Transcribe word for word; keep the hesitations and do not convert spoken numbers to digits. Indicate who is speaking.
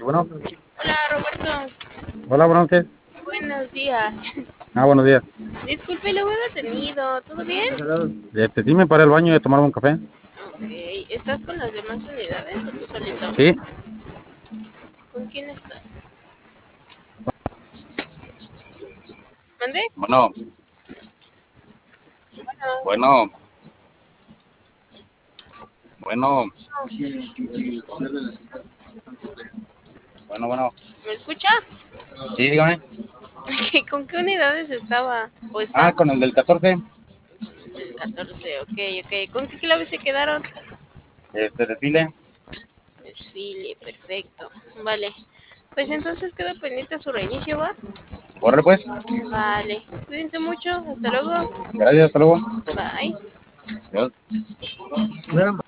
Speaker 1: Bueno,
Speaker 2: Hola Roberto,
Speaker 1: hola, buenas noches.
Speaker 2: buenos días.
Speaker 1: Ah, buenos días.
Speaker 2: Disculpe, lo hubiera detenido, ¿todo bien?
Speaker 1: Este, sí me paré al baño de tomarme un café.
Speaker 2: Ok, ¿estás con las demás unidades o tú solito?
Speaker 1: Sí,
Speaker 2: ¿Con quién estás? ¿Mande?
Speaker 1: bueno,
Speaker 2: Bueno,
Speaker 1: bueno, bueno, bueno, bueno.
Speaker 2: ¿me escucha?
Speaker 1: Sí, dígame.
Speaker 2: ¿Con qué unidades estaba? ¿O
Speaker 1: Ah,
Speaker 2: está?
Speaker 1: con el del catorce.
Speaker 2: El catorce, ok, ok. ¿Con qué clave se quedaron?
Speaker 1: Este, desfile.
Speaker 2: Desfile, perfecto. Vale, pues entonces quedo pendiente a su reinicio, ¿va?
Speaker 1: Corre, pues.
Speaker 2: Vale, cuídense mucho, hasta luego.
Speaker 1: Gracias, hasta luego.
Speaker 2: Bye.
Speaker 1: Adiós.